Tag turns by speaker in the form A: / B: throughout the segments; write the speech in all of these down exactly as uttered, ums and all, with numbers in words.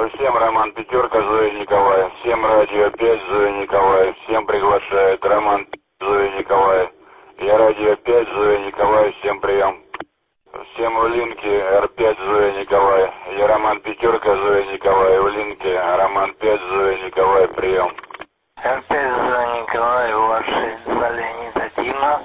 A: Всем Роман Пятерка, Зоя Николаев. Всем Радио пять, Зоя Николаев. Всем приглашает Роман Зоя Николаев. Я Радио пять, Зоя Николаев. Всем прием. Всем в Линке эр пять, Зоя Николаев. Я Роман Пятерка, Зоя Николаев. В Линке Роман пять, Зоя Николаев. Прием.
B: эр пять, Зоя Николаев. У вас шесть, два Леонида Дима.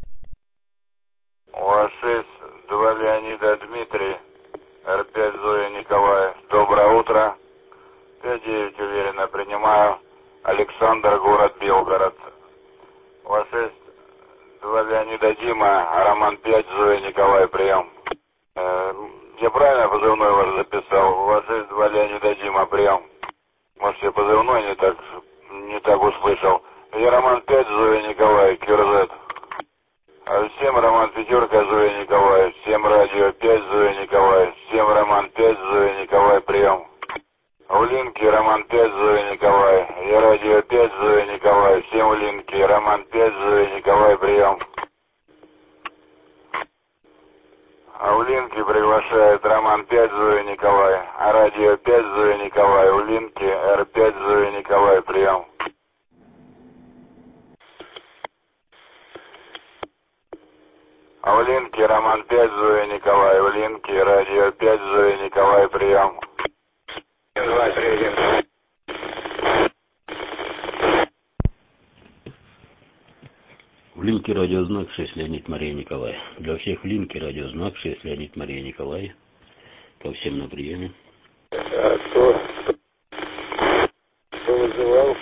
A: У вас шесть, два Леонида Дмитрий. эр пять, Зоя Николаев. Доброе утро. пять девять уверенно принимаю. Александр, город Белгород. У вас шесть, два Леонида Дима. Роман пять, Зоя Николаев. Прием. Э, я правильно позывной ваш записал? У вас шесть, два Леонида Дима. Прием. Может, я позывной не так, не так услышал. Я Роман пять, Зоя Николаев. Кирзет. Всем Роман Пятерка, Зоя Николаев. Всем Радио пять, Зоя Николаев. Всем Роман пять, Зоя Николаев. Прием. В Линке Роман пять, Зоя Николаев. Я Радио пять, Зоя Николаев. Всем в Линке Роман пять, Зоя Николаев. Прием. А в Линке приглашает Роман пять, Зоя Николаев. А Радио пять, Зоя Николаев. В Линке эр пять, Зоя Николаев. Прием. А в Линке Роман пять, Зоя Николаев. В Линке Радио пять, Зоя Николаев. Прием.
B: Два, три,
C: В Линке радиознак шесть, Леонид Мария Николаев. Для всех в Линке радиознак шесть, Леонид Мария Николаев. Ко всем на приеме.
B: А кто? Кто вызывал?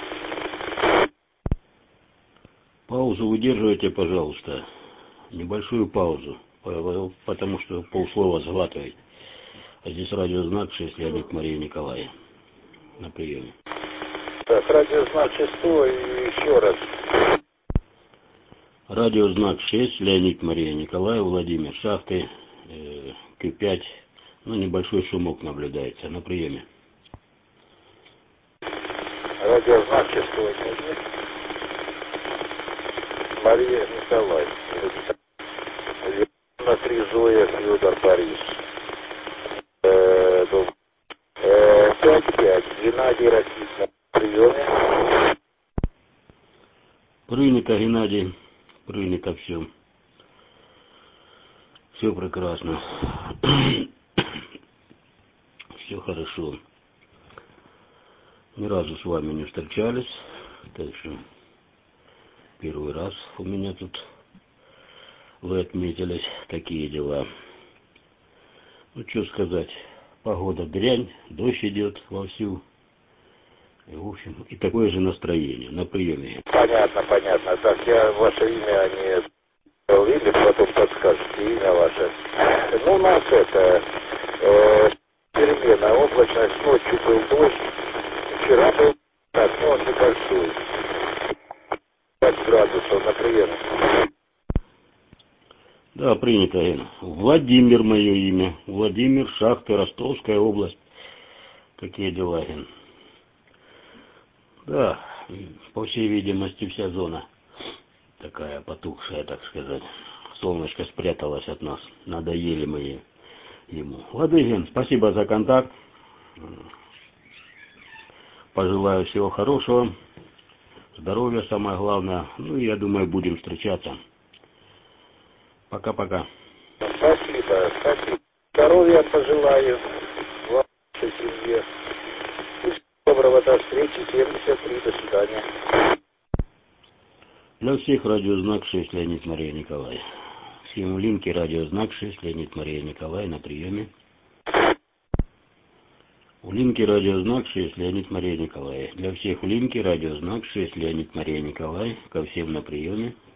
C: Паузу выдерживайте, пожалуйста. Небольшую паузу, потому что полслова сглатывает. А здесь радиознак шесть, Леонид Мария Николаев. На приеме.
B: Так, радиознак шестой и еще раз.
C: Радиознак шесть, Леонид Мария Николаев, Владимир Шахты, э, Q пять. Ну, небольшой шумок наблюдается. На приеме.
B: Радиознак шестой. Мария Николаев. На три Зоя, Федор, Борис. пять пять. Геннадий Российский. На приеме.
C: Принято, Геннадий. Принято все. Все прекрасно. Все хорошо. Ни разу с вами не встречались. Так что первый раз у меня тут вы отметились. Такие дела. Ну, что сказать. Погода дрянь, дождь идет вовсю. И, в общем, и такое же настроение. На приеме.
B: Понятно, понятно. Так, я ваше имя не увидел, потом подскажете имя ваше. Ну, у нас это э, перемена, облачность, ночью был дождь, вчера был так, но он небольшой. пять градусов на приеме.
C: Да, принято. Владимир мое имя. Владимир, Шахта, Ростовская область. Какие дела, Ген? Да, по всей видимости, вся зона такая потухшая, так сказать. Солнышко спряталось от нас. Надоели мы ему. Ладыгин, спасибо за контакт. Пожелаю всего хорошего. Здоровья самое главное. Ну и я думаю, будем встречаться. Пока-пока.
B: Спасибо, спасибо. Здоровья пожелаю вашей семье. Доброго, до встречи. семьдесят три, до свидания.
C: Для всех радиознак шесть, Леонид Мария Николаев. Всем в Линке радиознак шесть, Леонид Мария Николаев, на приеме. В Линке радиознак шесть, Леонид Мария Николаев. Для всех в Линке радиознак шесть, Леонид Мария Николаев. Ко всем на приеме.